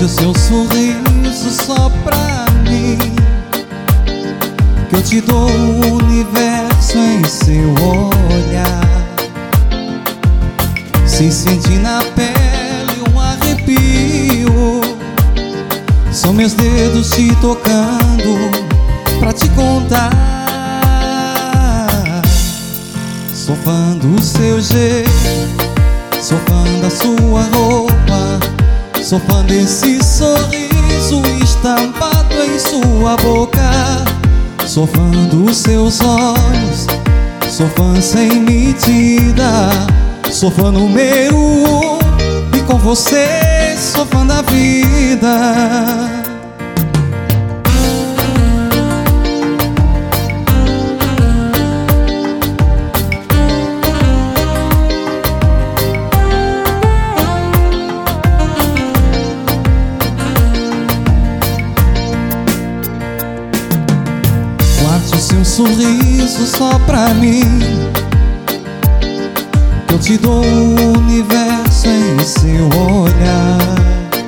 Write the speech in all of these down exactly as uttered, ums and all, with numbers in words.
o seu sorriso só pra mim, que eu te dou o universo em seu olhar. Se sentir na pele um arrepio, são meus dedos te tocando pra te contar. Sou fã do seu jeito, sou fã da sua roupa, sou fã desse sorriso estampado em sua boca. Sou fã dos seus olhos, sou fã sem medida, sou fã número um, e com você sou fã da vida. Guarde o seu sorriso só pra mim, eu te dou o universo em seu olhar.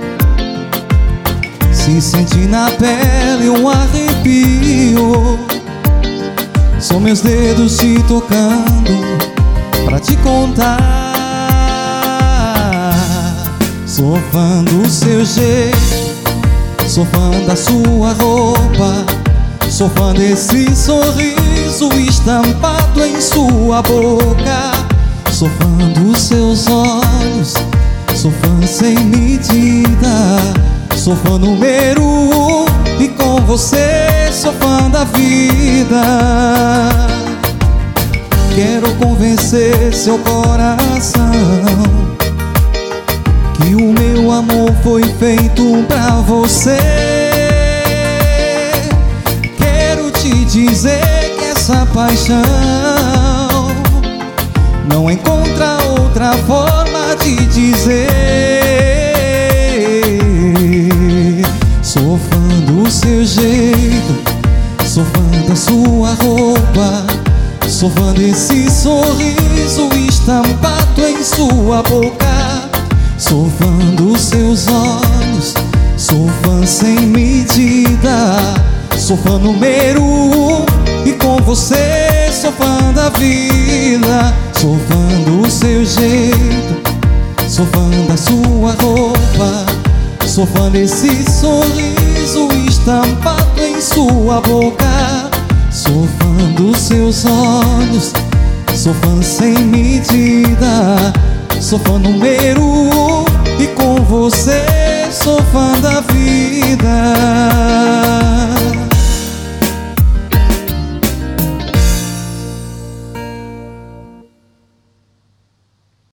Se sentir na pele um arrepio, são meus dedos te tocando pra te contar. Sou fã do seu jeito, sou fã da sua roupa, sou fã desse sorriso estampado em sua boca. Sou fã dos seus olhos, sou fã sem medida, sou fã número um, e com você sou fã da vida. Quero convencer seu coração que o meu amor foi feito pra você. Quero te dizer que essa paixão não encontra outra forma de dizer. Sou fã do seu jeito, sou fã da sua roupa, sou fã desse sorriso estampado em sua boca. Sou fã dos seus olhos, sou fã sem medida, sou fã número um, e com você sou fã da vida. Sou fã do seu jeito, sou fã da sua roupa, sou fã desse sorriso estampado em sua boca. Sou fã dos seus olhos, sou fã sem medida, sou fã número um, e com você sou fã da vida.